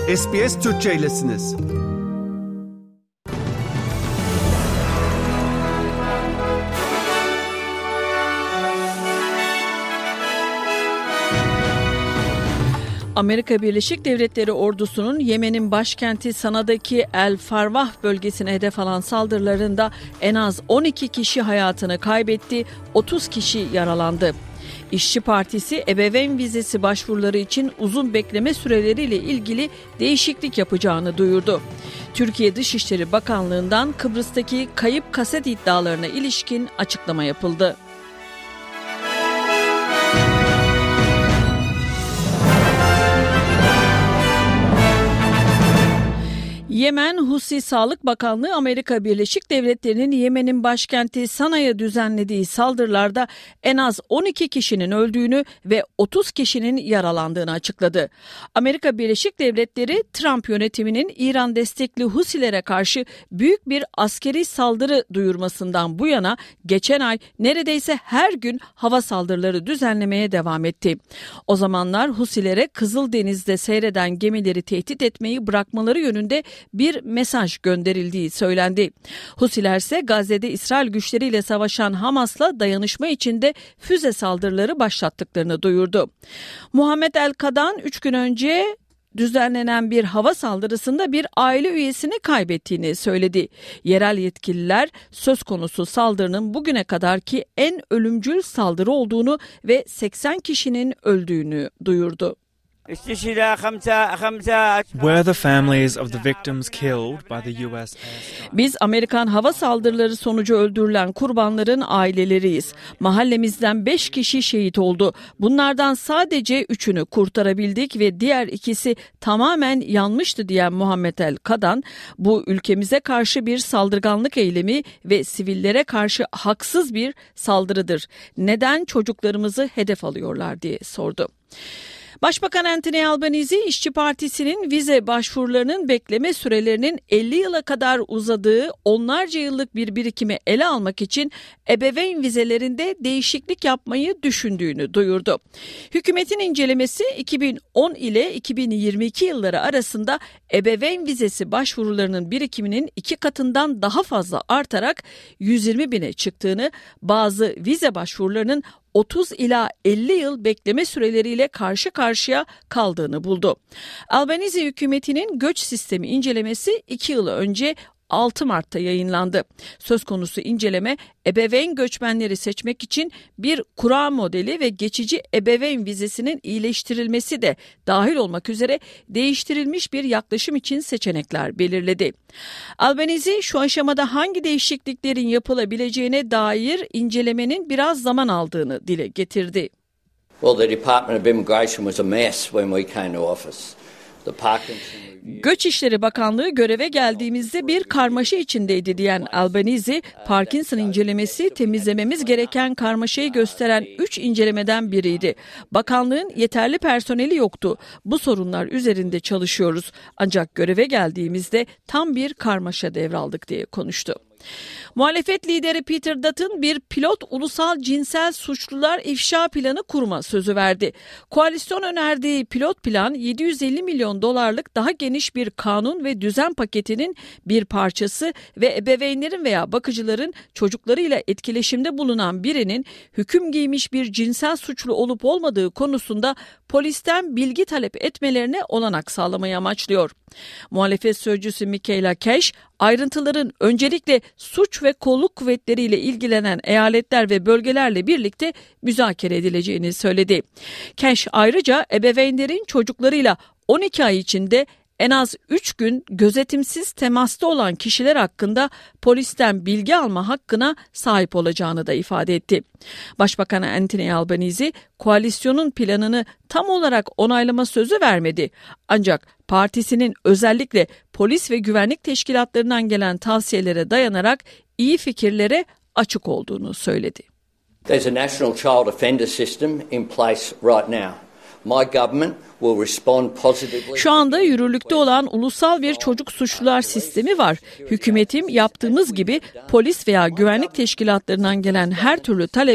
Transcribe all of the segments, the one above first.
SBS Türkçe'ylesiniz. Amerika Birleşik Devletleri ordusunun Yemen'in başkenti Sana'daki El Farvah bölgesine hedef alan saldırılarında en az 12 kişi hayatını kaybetti, 30 kişi yaralandı. İşçi Partisi ebeveyn vizesi başvuruları için uzun bekleme süreleriyle ilgili değişiklik yapacağını duyurdu. Türkiye Dışişleri Bakanlığı'ndan Kıbrıs'taki kayıp kaset iddialarına ilişkin açıklama yapıldı. Yemen Husi Sağlık Bakanlığı Amerika Birleşik Devletleri'nin Yemen'in başkenti Sana'ya düzenlediği saldırılarda en az 12 kişinin öldüğünü ve 30 kişinin yaralandığını açıkladı. Amerika Birleşik Devletleri Trump yönetiminin İran destekli Husilere karşı büyük bir askeri saldırı duyurmasından bu yana geçen ay neredeyse her gün hava saldırıları düzenlemeye devam etti. O zamanlar Husilere Kızıldeniz'de seyreden gemileri tehdit etmeyi bırakmaları yönünde bir mesaj gönderildiği söylendi. Husiler ise Gazze'de İsrail güçleriyle savaşan Hamas'la dayanışma içinde füze saldırıları başlattıklarını duyurdu. Muhammed El-Kadan 3 gün önce düzenlenen bir hava saldırısında bir aile üyesini kaybettiğini söyledi. Yerel yetkililer söz konusu saldırının bugüne kadarki en ölümcül saldırı olduğunu ve 80 kişinin öldüğünü duyurdu. Were the families of the victims killed by the US? Biz Amerikan hava saldırıları sonucu öldürülen kurbanların aileleriyiz. Mahallemizden 5 kişi şehit oldu. Bunlardan sadece 3'ünü kurtarabildik ve diğer ikisi tamamen yanmıştı diyen Muhammed El-Kadan, bu ülkemize karşı bir saldırganlık eylemi ve sivillere karşı haksız bir saldırıdır. Neden çocuklarımızı hedef alıyorlar diye sordu. Başbakan Anthony Albanese, İşçi Partisi'nin vize başvurularının bekleme sürelerinin 50 yıla kadar uzadığı onlarca yıllık bir birikimi ele almak için ebeveyn vizelerinde değişiklik yapmayı düşündüğünü duyurdu. Hükümetin incelemesi 2010 ile 2022 yılları arasında ebeveyn vizesi başvurularının birikiminin 2 katından daha fazla artarak 120 bine çıktığını, bazı vize başvurularının 30 ila 50 yıl bekleme süreleriyle karşı karşıya kaldığını buldu. Albanese hükümetinin göç sistemi incelemesi 2 yıl önce 6 Mart'ta yayınlandı. Söz konusu inceleme ebeveyn göçmenleri seçmek için bir kura modeli ve geçici ebeveyn vizesinin iyileştirilmesi de dahil olmak üzere değiştirilmiş bir yaklaşım için seçenekler belirledi. Albanese şu aşamada hangi değişikliklerin yapılabileceğine dair incelemenin biraz zaman aldığını dile getirdi. Well, the Department of Immigration was a mess when we came to office. Göç İşleri Bakanlığı göreve geldiğimizde bir karmaşa içindeydi diyen Albanese, Parkinson incelemesi temizlememiz gereken karmaşayı gösteren 3 incelemeden biriydi. Bakanlığın yeterli personeli yoktu. Bu sorunlar üzerinde çalışıyoruz. Ancak göreve geldiğimizde tam bir karmaşa devraldık diye konuştu. Muhalefet lideri Peter Dutton bir pilot ulusal cinsel suçlular ifşa planı kurma sözü verdi. Koalisyon önerdiği pilot plan 750 milyon dolarlık daha geniş bir kanun ve düzen paketinin bir parçası ve ebeveynlerin veya bakıcıların çocuklarıyla etkileşimde bulunan birinin hüküm giymiş bir cinsel suçlu olup olmadığı konusunda polisten bilgi talep etmelerine olanak sağlamayı amaçlıyor. Muhalefet sözcüsü Michaela Cash, ayrıntıların öncelikle suç ve kolluk kuvvetleriyle ilgilenen eyaletler ve bölgelerle birlikte müzakere edileceğini söyledi. Cash ayrıca ebeveynlerin çocuklarıyla 12 ay içinde en az 3 gün gözetimsiz temasta olan kişiler hakkında polisten bilgi alma hakkına sahip olacağını da ifade etti. Başbakan Anthony Albanese, koalisyonun planını tam olarak onaylama sözü vermedi. Ancak partisinin özellikle polis ve güvenlik teşkilatlarından gelen tavsiyelere dayanarak iyi fikirlere açık olduğunu söyledi. There's a national child offender system in place right now. My government will respond positively. Şu anda yürürlükte olan ulusal bir çocuk suçlular sistemi var. Hükümetim yaptığımız gibi polis veya güvenlik teşkilatlarından gelen her türlü talebe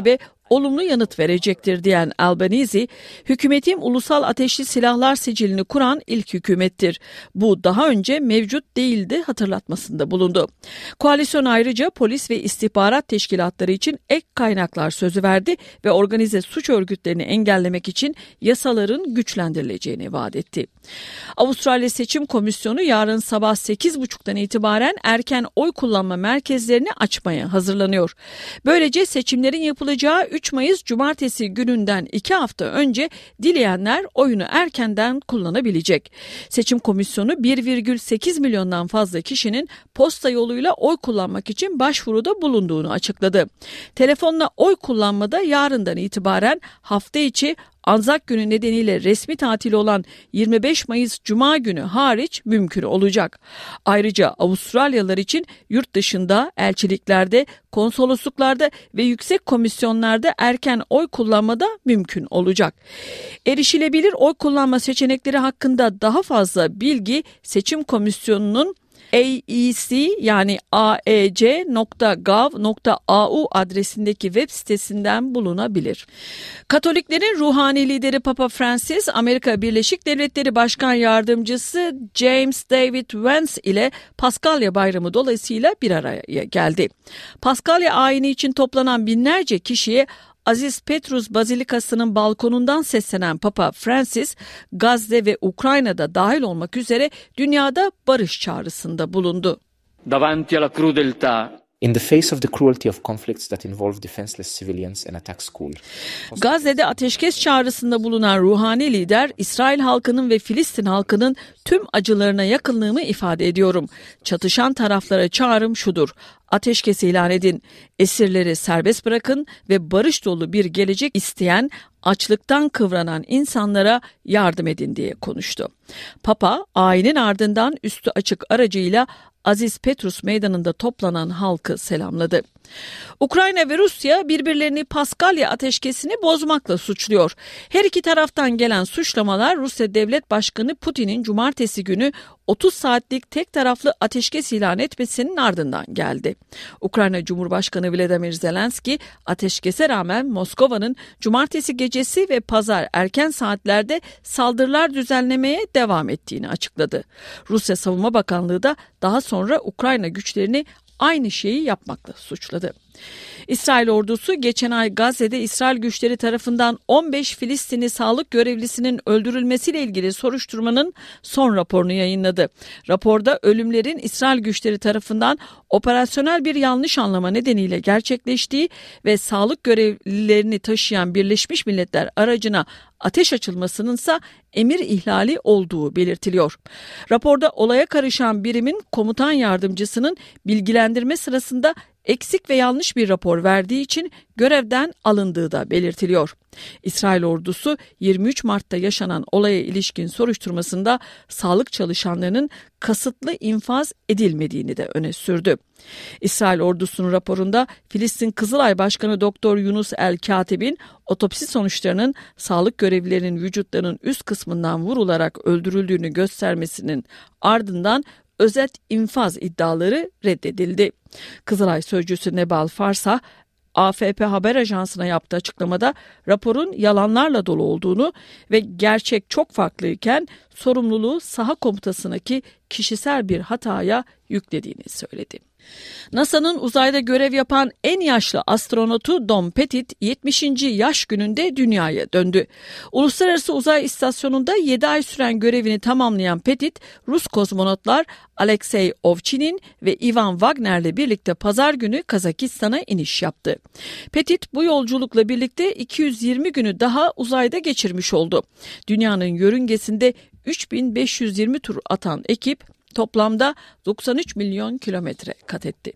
olumlu yanıt verecektir diyen Albanese, hükümetim ulusal ateşli silahlar sicilini kuran ilk hükümettir. Bu daha önce mevcut değildi hatırlatmasında bulundu. Koalisyon ayrıca polis ve istihbarat teşkilatları için ek kaynaklar sözü verdi ve organize suç örgütlerini engellemek için yasaların güçlendirileceğini vaat etti. Avustralya Seçim Komisyonu yarın sabah 8.30'dan itibaren erken oy kullanma merkezlerini açmaya hazırlanıyor. Böylece seçimlerin yapılacağı 3 Mayıs Cumartesi gününden 2 hafta önce dileyenler oyunu erkenden kullanabilecek. Seçim Komisyonu 1,8 milyondan fazla kişinin posta yoluyla oy kullanmak için başvuruda bulunduğunu açıkladı. Telefonla oy kullanmada yarından itibaren hafta içi Anzak günü nedeniyle resmi tatil olan 25 Mayıs Cuma günü hariç mümkün olacak. Ayrıca Avustralyalılar için yurt dışında, elçiliklerde, konsolosluklarda ve yüksek komisyonlarda erken oy kullanmada mümkün olacak. Erişilebilir oy kullanma seçenekleri hakkında daha fazla bilgi Seçim Komisyonu'nun AEC yani aec.gov.au adresindeki web sitesinden bulunabilir. Katoliklerin ruhani lideri Papa Francis, Amerika Birleşik Devletleri Başkan Yardımcısı James David Vance ile Paskalya Bayramı dolayısıyla bir araya geldi. Paskalya ayini için toplanan binlerce kişiye Aziz Petrus Bazilikası'nın balkonundan seslenen Papa Francis, Gazze ve Ukrayna'da dahil olmak üzere dünyada barış çağrısında bulundu. Davanti alla crudeltà. In the face of the cruelty of conflicts that involve defenseless civilians and attack schools. Gazze'de ateşkes çağrısında bulunan ruhani lider, İsrail halkının ve Filistin halkının tüm acılarına yakınlığımı ifade ediyorum. Çatışan taraflara çağrım şudur: ateşkes ilan edin, esirleri serbest bırakın ve barış dolu bir gelecek isteyen, açlıktan kıvranan insanlara yardım edin diye konuştu. Papa, ayinin ardından üstü açık aracıyla Aziz Petrus Meydanı'nda toplanan halkı selamladı. Ukrayna ve Rusya birbirlerini Paskalya ateşkesini bozmakla suçluyor. Her iki taraftan gelen suçlamalar Rusya Devlet Başkanı Putin'in cumartesi günü 30 saatlik tek taraflı ateşkes ilan etmesinin ardından geldi. Ukrayna Cumhurbaşkanı Volodymyr Zelenski, ateşkese rağmen Moskova'nın cumartesi gecesi ve pazar erken saatlerde saldırılar düzenlemeye devam ettiğini açıkladı. Rusya Savunma Bakanlığı da daha sonra Ukrayna güçlerini aynı şeyi yapmakla suçladı. İsrail ordusu geçen ay Gazze'de İsrail güçleri tarafından 15 Filistinli sağlık görevlisinin öldürülmesiyle ilgili soruşturmanın son raporunu yayınladı. Raporda ölümlerin İsrail güçleri tarafından operasyonel bir yanlış anlama nedeniyle gerçekleştiği ve sağlık görevlilerini taşıyan Birleşmiş Milletler aracına ateş açılmasınınsa emir ihlali olduğu belirtiliyor. Raporda olaya karışan birimin komutan yardımcısının bilgilendirme sırasında eksik ve yanlış bir rapor verdiği için görevden alındığı da belirtiliyor. İsrail ordusu 23 Mart'ta yaşanan olaya ilişkin soruşturmasında sağlık çalışanlarının kasıtlı infaz edilmediğini de öne sürdü. İsrail ordusunun raporunda Filistin Kızılay Başkanı Doktor Yunus El-Katib'in otopsi sonuçlarının sağlık görevlilerinin vücutlarının üst kısmından vurularak öldürüldüğünü göstermesinin ardından özet infaz iddiaları reddedildi. Kızılay sözcüsü Nebal Farsa, AFP haber ajansına yaptığı açıklamada raporun yalanlarla dolu olduğunu ve gerçek çok farklıyken sorumluluğu saha komutasındaki kişisel bir hataya yüklediğini söyledi. NASA'nın uzayda görev yapan en yaşlı astronotu Tom Pettit 70. yaş gününde dünyaya döndü. Uluslararası Uzay İstasyonu'nda 7 ay süren görevini tamamlayan Pettit, Rus kozmonotlar Alexey Ovchinin ve Ivan Wagner'le birlikte pazar günü Kazakistan'a iniş yaptı. Pettit bu yolculukla birlikte 220 günü daha uzayda geçirmiş oldu. Dünyanın yörüngesinde 3520 tur atan ekip toplamda 93 milyon kilometre kat etti.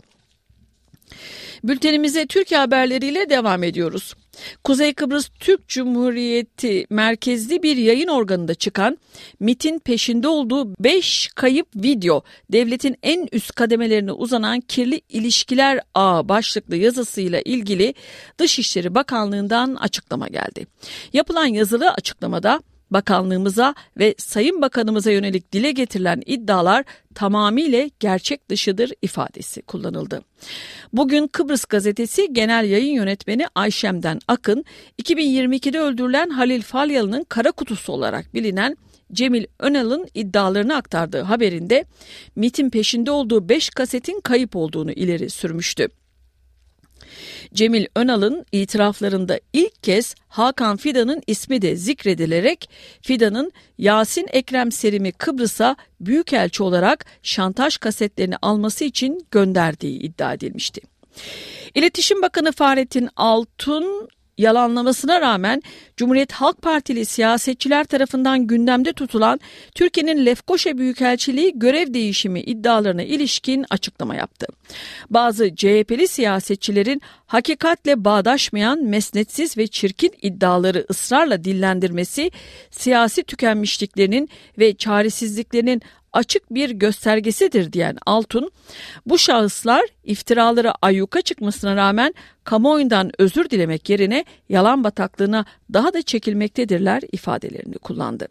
Bültenimize Türkiye haberleriyle devam ediyoruz. Kuzey Kıbrıs Türk Cumhuriyeti merkezli bir yayın organında çıkan MİT'in peşinde olduğu 5 kayıp video, devletin en üst kademelerine uzanan kirli ilişkiler ağı başlıklı yazısıyla ilgili Dışişleri Bakanlığı'ndan açıklama geldi. Yapılan yazılı açıklamada Bakanlığımıza ve Sayın Bakanımıza yönelik dile getirilen iddialar tamamıyla gerçek dışıdır ifadesi kullanıldı. Bugün Kıbrıs Gazetesi Genel Yayın Yönetmeni Ayşem'den Akın, 2022'de öldürülen Halil Falyalı'nın kara kutusu olarak bilinen Cemil Önal'ın iddialarını aktardığı haberinde MİT'in peşinde olduğu 5 kasetin kayıp olduğunu ileri sürmüştü. Cemil Önal'ın itiraflarında ilk kez Hakan Fidan'ın ismi de zikredilerek Fidan'ın Yasin Ekrem Serim'i Kıbrıs'a büyükelçi olarak şantaj kasetlerini alması için gönderdiği iddia edilmişti. İletişim Bakanı Fahrettin Altun yalanlamasına rağmen Cumhuriyet Halk Partili siyasetçiler tarafından gündemde tutulan Türkiye'nin Lefkoşa Büyükelçiliği görev değişimi iddialarına ilişkin açıklama yaptı. Bazı CHP'li siyasetçilerin hakikatle bağdaşmayan mesnetsiz ve çirkin iddiaları ısrarla dillendirmesi siyasi tükenmişliklerinin ve çaresizliklerinin açık bir göstergesidir diyen Altun, bu şahıslar iftiraları ayyuka çıkmasına rağmen kamuoyundan özür dilemek yerine yalan bataklığına daha da çekilmektedirler ifadelerini kullandı.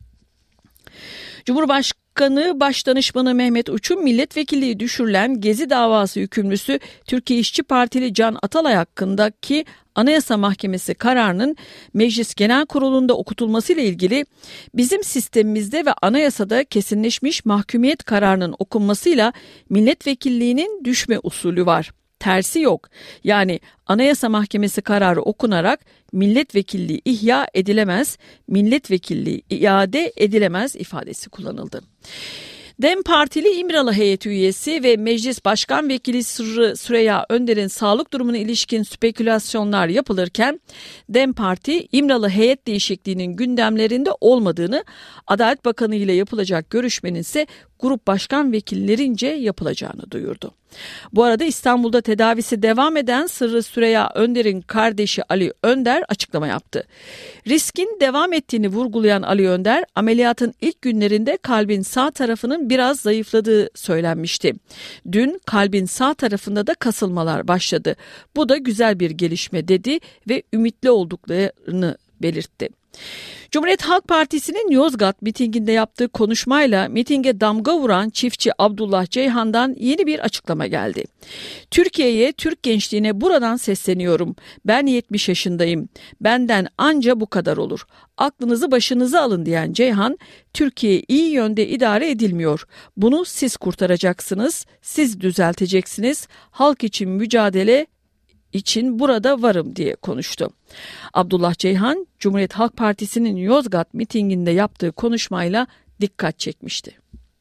Cumhurbaşkanı Başdanışmanı Mehmet Uç'un milletvekilliği düşürülen Gezi davası hükümlüsü Türkiye İşçi Partili Can Atalay hakkındaki Anayasa Mahkemesi kararının Meclis Genel Kurulu'nda okutulmasıyla ilgili bizim sistemimizde ve anayasada kesinleşmiş mahkumiyet kararının okunmasıyla milletvekilliğinin düşme usulü var. Tersi yok. Yani Anayasa Mahkemesi kararı okunarak milletvekilliği ihya edilemez, milletvekilliği iade edilemez ifadesi kullanıldı. DEM Partili İmralı heyeti üyesi ve Meclis Başkan Vekili Sırrı Süreyya Önder'in sağlık durumuna ilişkin spekülasyonlar yapılırken DEM Parti İmralı heyet değişikliğinin gündemlerinde olmadığını, Adalet Bakanı ile yapılacak görüşmenin ise grup başkan vekillerince yapılacağını duyurdu. Bu arada İstanbul'da tedavisi devam eden Sırrı Süreyya Önder'in kardeşi Ali Önder açıklama yaptı. Riskin devam ettiğini vurgulayan Ali Önder, ameliyatın ilk günlerinde kalbin sağ tarafının biraz zayıfladığı söylenmişti. Dün kalbin sağ tarafında da kasılmalar başladı. Bu da güzel bir gelişme dedi ve ümitli olduklarını belirtti. Cumhuriyet Halk Partisi'nin Yozgat mitinginde yaptığı konuşmayla mitinge damga vuran çiftçi Abdullah Ceyhan'dan yeni bir açıklama geldi. Türkiye'ye, Türk gençliğine buradan sesleniyorum. Ben 70 yaşındayım. Benden anca bu kadar olur. Aklınızı başınıza alın diyen Ceyhan, Türkiye iyi yönde idare edilmiyor. Bunu siz kurtaracaksınız, siz düzelteceksiniz. Halk için mücadele için burada varım diye konuştu. Abdullah Ceyhan, Cumhuriyet Halk Partisi'nin Yozgat mitinginde yaptığı konuşmayla dikkat çekmişti.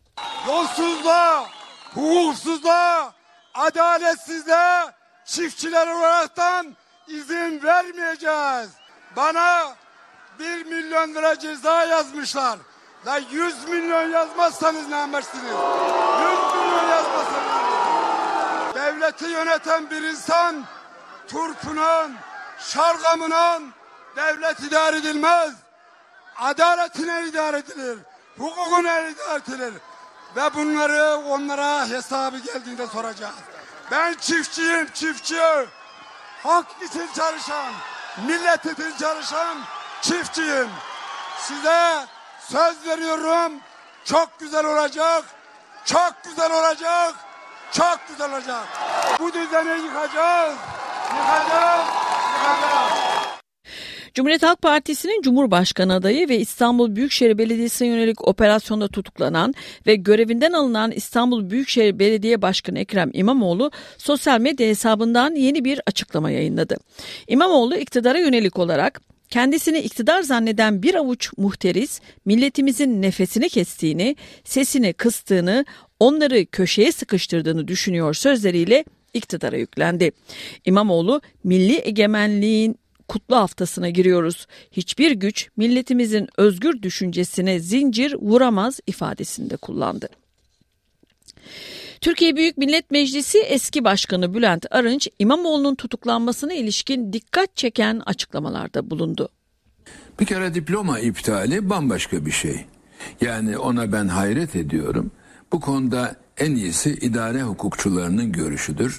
Yolsuzluğa, hukuksuzluğa, adaletsizliğe çiftçiler olaraktan izin vermeyeceğiz. Bana 1 milyon lira ceza yazmışlar. La 100 milyon yazmazsanız ne yaparsınız? 100 milyon yazmazsanız. Devleti yöneten bir insan turpunun, şalgamının devlet idare edilmez. Adaletine idare edilir. Hukukuna idare edilir. Ve bunları onlara hesabı geldiğinde soracağız. Ben çiftçiyim, çiftçi. Hak için çalışan, millet için çalışan çiftçiyim. Size söz veriyorum. Çok güzel olacak. Çok güzel olacak. Çok güzel olacak. Bu düzeni yıkacağız. Cumhuriyet Halk Partisi'nin Cumhurbaşkanı adayı ve İstanbul Büyükşehir Belediyesi'ne yönelik operasyonda tutuklanan ve görevinden alınan İstanbul Büyükşehir Belediye Başkanı Ekrem İmamoğlu sosyal medya hesabından yeni bir açıklama yayınladı. İmamoğlu iktidara yönelik olarak kendisini iktidar zanneden bir avuç muhteris milletimizin nefesini kestiğini, sesini kıstığını, onları köşeye sıkıştırdığını düşünüyor sözleriyle iktidara yüklendi. İmamoğlu, milli egemenliğin kutlu haftasına giriyoruz. Hiçbir güç milletimizin özgür düşüncesine zincir vuramaz ifadesinde kullandı. Türkiye Büyük Millet Meclisi eski başkanı Bülent Arınç, İmamoğlu'nun tutuklanmasına ilişkin dikkat çeken açıklamalarda bulundu. Bir kere diploma iptali bambaşka bir şey. Yani ona ben hayret ediyorum. Bu konuda en iyisi idare hukukçularının görüşüdür.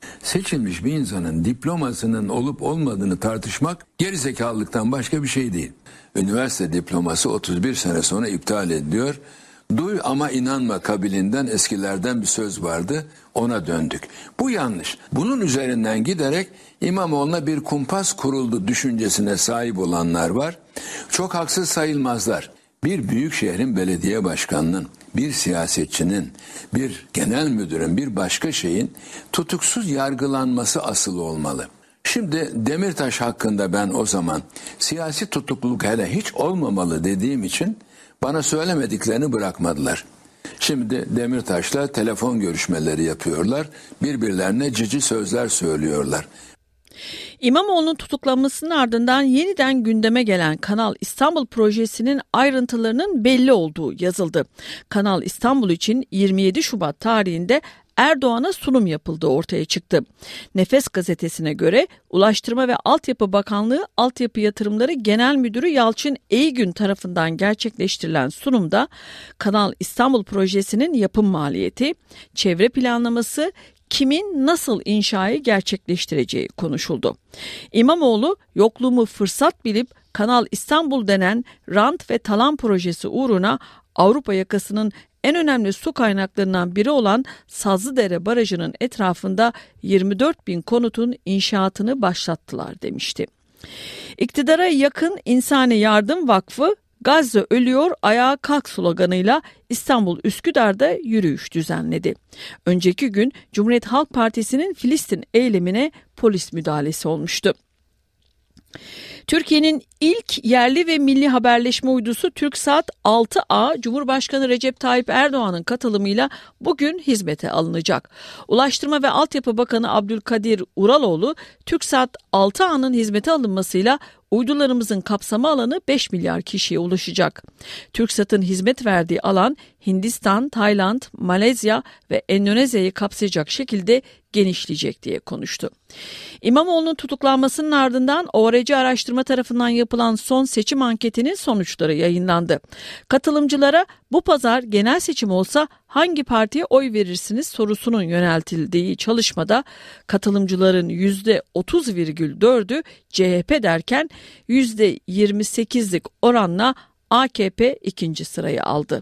Seçilmiş bir insanın diplomasının olup olmadığını tartışmak gerizekalılıktan başka bir şey değil. Üniversite diploması 31 sene sonra iptal ediliyor. Duy ama inanma kabilinden eskilerden bir söz vardı, ona döndük. Bu yanlış. Bunun üzerinden giderek İmamoğlu'na bir kumpas kuruldu düşüncesine sahip olanlar var. Çok haksız sayılmazlar. Bir büyük şehrin belediye başkanının, bir siyasetçinin, bir genel müdürün, bir başka şeyin tutuksuz yargılanması asıl olmalı. Şimdi Demirtaş hakkında ben o zaman siyasi tutukluluk hele hiç olmamalı dediğim için bana söylemediklerini bırakmadılar. Şimdi Demirtaş'la telefon görüşmeleri yapıyorlar, birbirlerine cici sözler söylüyorlar. İmamoğlu'nun tutuklanmasının ardından yeniden gündeme gelen Kanal İstanbul projesinin ayrıntılarının belli olduğu yazıldı. Kanal İstanbul için 27 Şubat tarihinde Erdoğan'a sunum yapıldığı ortaya çıktı. Nefes gazetesine göre Ulaştırma ve Altyapı Bakanlığı Altyapı Yatırımları Genel Müdürü Yalçın Eygün tarafından gerçekleştirilen sunumda Kanal İstanbul projesinin yapım maliyeti, çevre planlaması, kimin nasıl inşayı gerçekleştireceği konuşuldu. İmamoğlu yokluğumu fırsat bilip Kanal İstanbul denen rant ve talan projesi uğruna Avrupa yakasının en önemli su kaynaklarından biri olan Sazlıdere Barajı'nın etrafında 24 bin konutun inşaatını başlattılar demişti. İktidara yakın İnsani Yardım Vakfı Gazze ölüyor ayağa kalk sloganıyla İstanbul Üsküdar'da yürüyüş düzenledi. Önceki gün Cumhuriyet Halk Partisi'nin Filistin eylemine polis müdahalesi olmuştu. Türkiye'nin ilk yerli ve milli haberleşme uydusu TürkSat 6A, Cumhurbaşkanı Recep Tayyip Erdoğan'ın katılımıyla bugün hizmete alınacak. Ulaştırma ve Altyapı Bakanı Abdülkadir Uraloğlu, TürkSat 6A'nın hizmete alınmasıyla uydularımızın kapsama alanı 5 milyar kişiye ulaşacak. TürkSat'ın hizmet verdiği alan Hindistan, Tayland, Malezya ve Endonezya'yı kapsayacak şekilde genişleyecek diye konuştu. İmamoğlu'nun tutuklanmasının ardından ORC Araştırma tarafından yapılan son seçim anketinin sonuçları yayınlandı. Katılımcılara bu pazar genel seçim olsa hangi partiye oy verirsiniz sorusunun yöneltildiği çalışmada katılımcıların %30,4'ü CHP derken %28'lik oranla AKP ikinci sırayı aldı.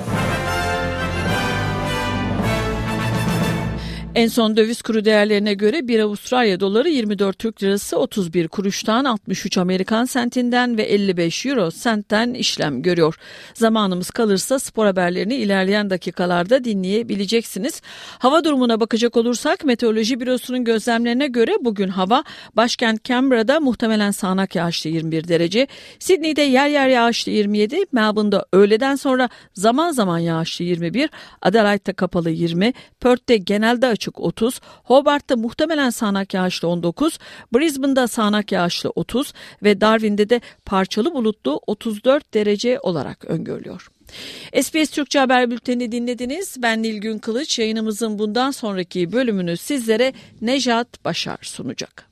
En son döviz kuru değerlerine göre 1 Avustralya doları 24 Türk lirası 31 kuruştan 63 Amerikan sentinden ve 55 euro sentten işlem görüyor. Zamanımız kalırsa spor haberlerini ilerleyen dakikalarda dinleyebileceksiniz. Hava durumuna bakacak olursak Meteoroloji Bürosu'nun gözlemlerine göre bugün hava başkent Canberra'da muhtemelen sağanak yağışlı 21 derece, Sydney'de yer yer yağışlı 27, Melbourne'da öğleden sonra zaman zaman yağışlı 21, Adelaide'de kapalı 20, Perth'te genelde açık 30, Hobart'ta muhtemelen sağanak yağışlı 19, Brisbane'da sağanak yağışlı 30 ve Darwin'de de parçalı bulutlu 34 derece olarak öngörülüyor. SBS Türkçe Haber Bülteni dinlediniz. Ben Nilgün Kılıç. Yayınımızın bundan sonraki bölümünü sizlere Nejat Başar sunacak.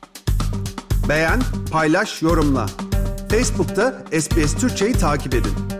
Beğen, paylaş, yorumla. Facebook'ta SBS Türkçe'yi takip edin.